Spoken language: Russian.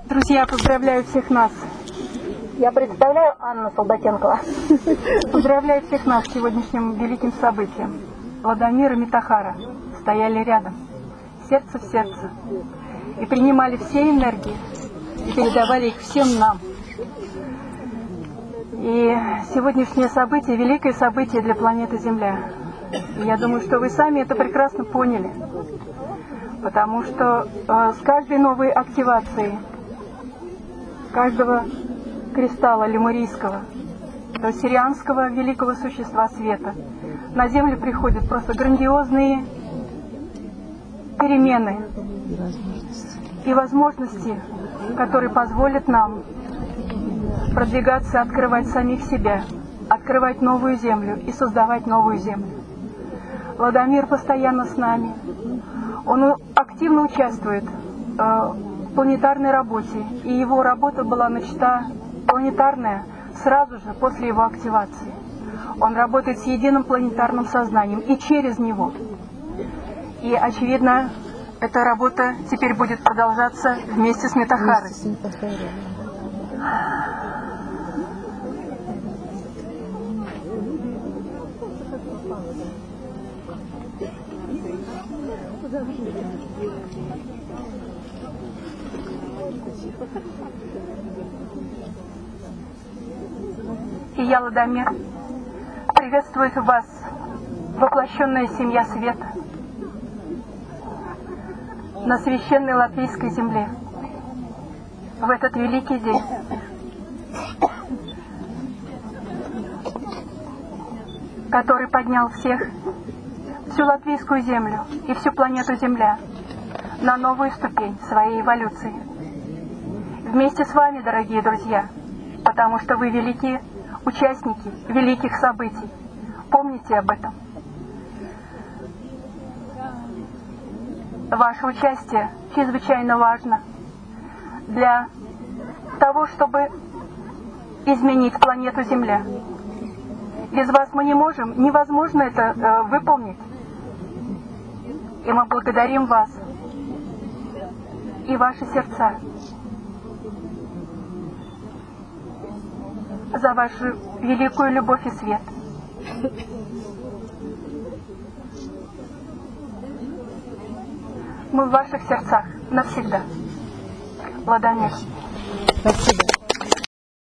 Друзья, поздравляю всех нас. Я представляю Анну Солдатенкова. Поздравляю всех нас с сегодняшним великим событием. Ладомир и Митахара стояли рядом, сердце в сердце, и принимали все энергии, и передавали их всем нам. И сегодняшнее событие – великое событие для планеты Земля. И я думаю, что вы сами это прекрасно поняли, потому что с каждой новой активацией каждого кристалла лемурийского, то сирианского великого существа света, на Землю приходят просто грандиозные перемены и возможности, которые позволят нам продвигаться, открывать самих себя, открывать новую Землю и создавать новую Землю. Ладомир постоянно с нами. Он активно участвует в планетарной работе, и его работа была начата планетарная сразу же после его активации. Он работает с единым планетарным сознанием и через него. И, очевидно, эта работа теперь будет продолжаться вместе с Митахарой. И я, Ладомир, приветствую вас, воплощенная семья света, на священной латвийской земле, в этот великий день. Который поднял всех, всю латвийскую землю и всю планету Земля на новую ступень своей эволюции. Вместе с вами, дорогие друзья, потому что вы великие участники великих событий. Помните об этом. Ваше участие чрезвычайно важно для того, чтобы изменить планету Земля. Без вас мы не можем, невозможно это выполнить. И мы благодарим вас и ваши сердца за вашу великую любовь и свет. Мы в ваших сердцах навсегда. Ладомир. Спасибо.